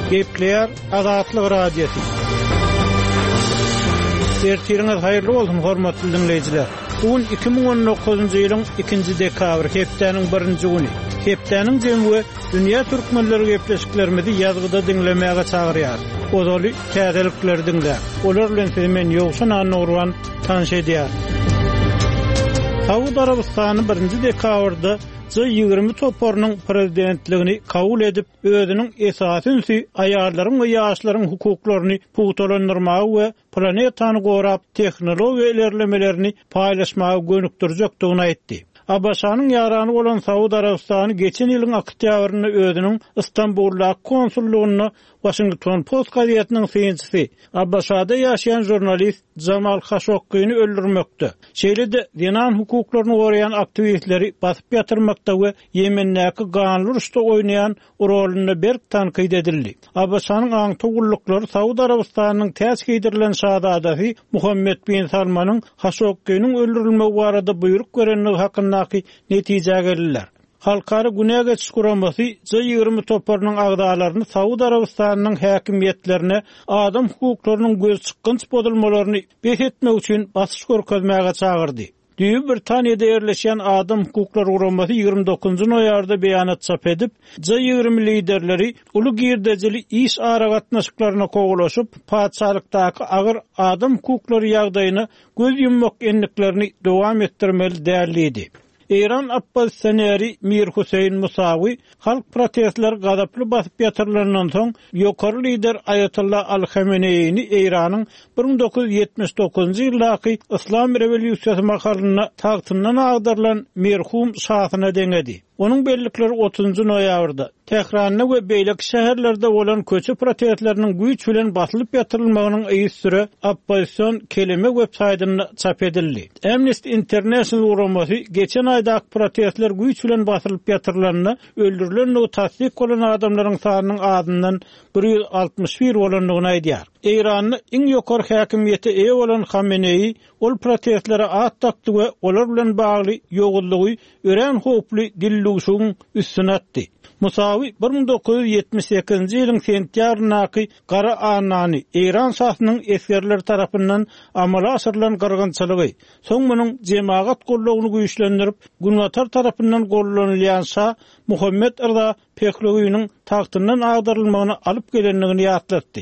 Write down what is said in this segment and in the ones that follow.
Gepleyer Azatlyk radiosu. Ertiriniz hayırlı bolsun hormatly dinleyijiler. Bugün 2019-njy ýylyň 2-nji dekabr, hepdeniň 1-nji güni. Hepdeniň jemgy dünýä türkmenleri gepleşiklerimizi ýazgyda dinlemäge çagyrýar. Ozaly täzelikler dinlär. Olar bilen sizi men ýogşan anurwan tanış edýär. Saudi Arabistany 1-nji dekabrda G20 toparynyň prezidentligini kabul edip, özüniň esasy aýarlaryň we ýaşlaryň hukuklaryny pugulandyrmagy we planetany gorap tehnologiýa ilerlemelerini paýlaşmagy gönükdirjekdigini aýtdy. Abaşanyň ýarany bolan Saudi Arabistany geçen ýylyň oktýabryny özüniň Istanbulda konsullugyny Washington Post gazetiniň synçysy Abaşada ýaşaýan jurnalist Jamal Khashoggi'ni öldürmekde. Şeýle-de dinan hukuklaryny goraýan aktivistleri basyp ýatyrmakda we Yemendäki ganly uruşda oýnaýan roluny berk tanqid edildi. Abaşanyň aňtugullyklary Saudi Arabistanynyň täze gidirilen şahzadasy Muhammed bin Salmanyň Khashoggi'niň öldürilmegi barada buyruk berenligi hakyndaky netije geldiler. Halkara Güney geçiş guramasy G20 toparynyň agdalaryny Saudi Arabistanynyň häkimiýetlerine adam hukuklarynyň göz çykgynç bodulmalaryny behetmek üçin basyş görkezmäge çagyrdy. Düýü Britaniýada ýerleşen adam hukuklary guramasy 29-njy noýarda beýanat çap edip, G20 liderleri uly girdejili iş ara gatnaşyklaryna kogulaşyp, paçalykdaky agyr adam hukuklary ýagdaýyny göz ýummak enliklerini dowam etdirmeli däldi. İran oppositsioneri Mir Hüseyin Musawi halk protestler gadaply basyp ýatyrylandan soň ýokary lider Ayatollah Al-Khameneýni İranyň 1979-njy ýyldaky İslam rewolýusiýasy makalyna tagtyndan agdarylan merhum şahyna deňedi. Onun bellikleri 30-njy noýabrda Tehran'da we beýleki şäherlerde bolan köçe protestleriniň güýç bilen basylyp ýatyrylmagynyň ýysyry opposision kelime websaýtyna çap edildi. Amnesty International guramasy geçen aýdaky protestler güýç bilen basylyp ýatyrylanyny, öldürilen tasdik bolan adamlaryň sanynyň adyndan 161 bolanlygyny aýdýar. İranyň iň ýokary häkimiýeti eýe bolan Khamenei ol protestlere at takdy we olar bilen bagly ýogullygy ören hoply dillugşyň üstüne atdy. Musawi 1978-nji ýylyň sentýabryndaky Gara Anany İran şahsynyň eskerleri tarapyndan amala aşyrylan gargynçylygy, soň munyň jemaat gollugyny güýçlendirip, Günwatar tarapyndan gollanylýan şah Muhammed Rza Pehlewiýiniň tagtyndan agdarylmagyny alyp gelenligini ýatlatdy.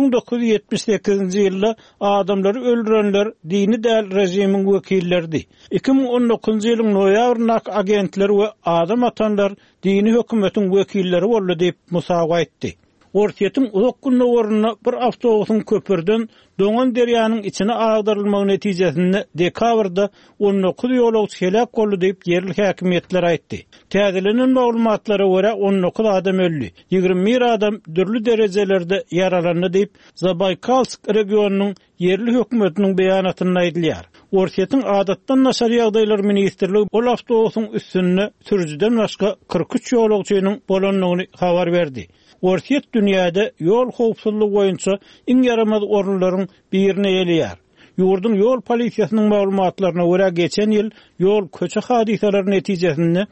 1978-nji ýylda adamlary öldürenler dini däl rejimiň wekillerdi. 2019-njy ýylyň noýabryndaky agentler we adam atanlar dini hökümetiň wekilleri boldy diýip Musawa aýtdy. Ortiýetiň uzak günne ornuna bir awtobusyň köpürden Doňan derýanyň içine agdarylmagy netijesinde dekabrda 19 ýolagçy helak boldy diýip ýerli häkimiýetler aýtdy. Täzelenen maglumatlary görä 19 adam öldü. 21 adam dürli derejelerde yaralandy diýip Zabaykalsk regionunyň ýerli hökümetiniň beýanatyny aýdylýar. Ortiýetiň adatdan naşar ýagdaýlar ministrligi ol awtobusyň üstüne sürüjiden başga 43 ýolagçynyň bolanlygyny habar berdi. Ortiýet dünýäde ýol howpsuzlygy boýunça iň yaramaz orunlaryň birine ýelýär. Ýurdun ýol polisiýasynyň maglumatlaryna görä geçen ýyl ýol köçe hadiseleri netijesinde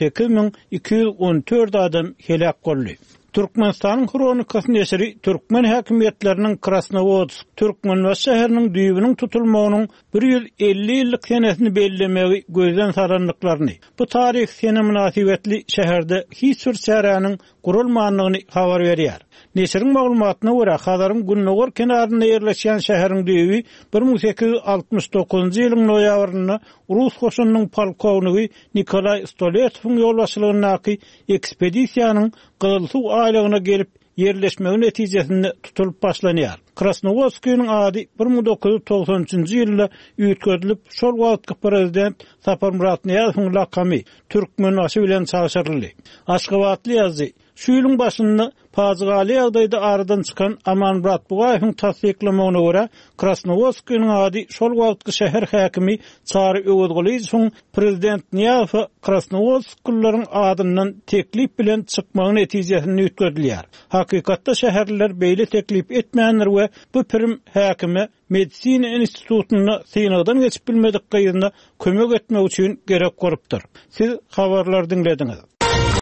18214 adam helak boldy. Türkmenistanyň kronikasy nesiri Türkmen häkimiýetleriniň Krasnovodsk, Türkmenbaş şäheriniň düýbüniň tutulmagynyň 150 ýyllyk senesini bellemegi gözden saranlyklaryny. Bu tarih sene münasibetli şäherde hiç bir çäräniň gurulmanlygyny habar berýär. Nesiriň maglumatyna görä Hazaryň Günnogor kenarynda ýerleşen şäheriň düýbi 1869-njy ýylyň noýabrynda Rus goşunynyň polkownigy Nikolay Stoletowyň ýolbaşçylygyndaky ekspedisiýanyň Gylsuw aýlygyna gelip yerleşmegi netijesinde tutulup başlanýar. Krasnovodskiň ady 1993-njy ýylda üýtgözülip, şol wagtky prezident Sapar Muratniýazowyň lakamy Türkmenbaşy bilen çagışdyryldy. Aşgabatly ýazdy. Şu ýylyň başynda pazygaly ýagdaýda aradan çykan Amanmurat Bugaýewiň tasdiklamagyna görä, Krasnovodskiň ady şol wagtky şäher häkimi Çary Öwedgaliýewiň prezident Niýazow Krasnovodsklylaryň adyndan teklip bilen çykmagy netijesinde üýtgözülýär. Hakykatda şäherler beýle teklip etmänler we bu prim häkimi Medisina institutyna synagdan geçip bilmedik gaýrynda kömek etmek üçin gerek görüpdir. Siz habarlar dinlediňiz.